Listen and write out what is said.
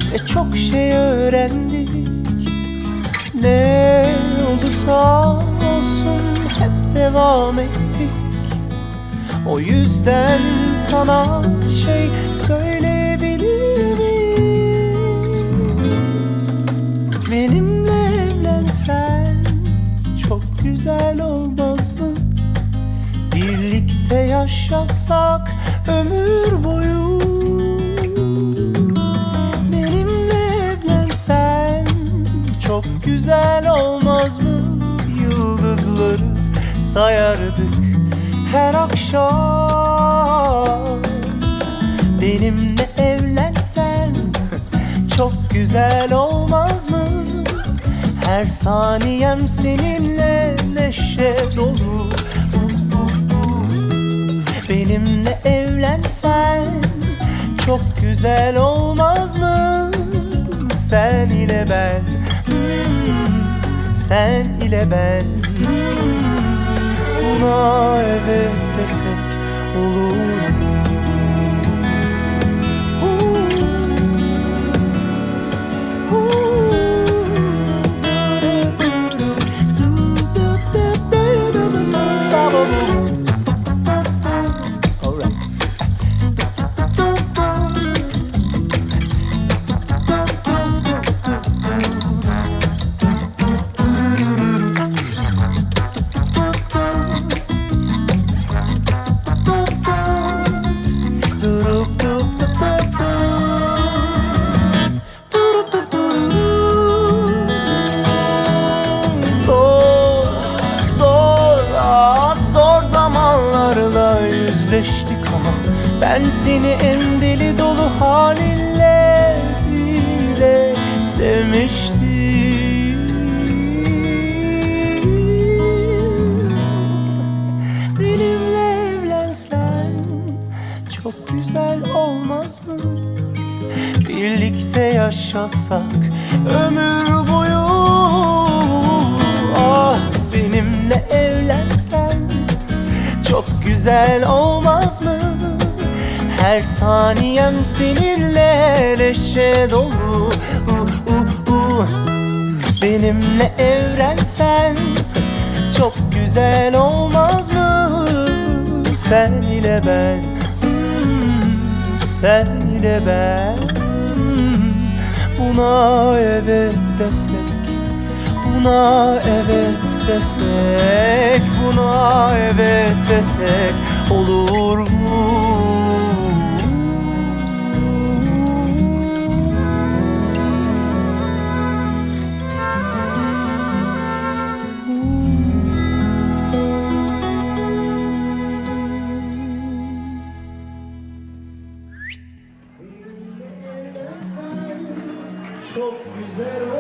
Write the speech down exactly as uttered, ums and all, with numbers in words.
ve çok şey öğrendik. Ne olursa olsun hep devam ettik. O yüzden sana bir şey söyleyebilir miyim? Benimle evlensen çok güzel olmaz mı? Birlikte yaşasak ömür boyu. Benimle evlensen çok güzel olmaz mı? Yıldızları sayardık her akşam. Benimle evlensen çok güzel olmaz mı? Her saniyem seninle neşe dolu. Benimle evlensen çok güzel olmaz mı? Sen ile ben, sen ile ben. Buna evet desek olur mu? Yüzleştik ama ben seni en deli dolu halinle bile sevmiştim. Benimle evlensen çok güzel olmaz mı? Birlikte yaşasak ömür boyu. Ah, benimle evlensen çok güzel olmaz mı? Her saniyem seninle neşe dolu. uh, uh, uh. Benimle evlensen çok güzel olmaz mı? Sen ile ben, sen ile ben. Buna evet desek, buna evet desek, buna evet desek olur mu? Çok güzel.